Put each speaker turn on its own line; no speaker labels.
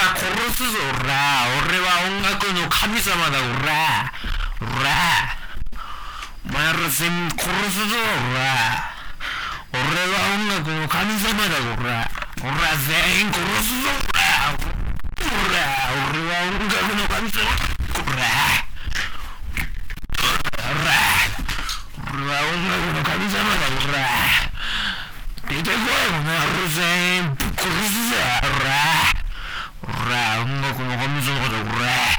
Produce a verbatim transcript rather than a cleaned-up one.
ら殺すぞ、おら。俺は音楽の神様だ、おら。おら。お前ら全員殺すぞ、おら。俺は音楽の神様だ、おら。おら、全員殺すぞ、おら。おら、俺は音楽の神様だ。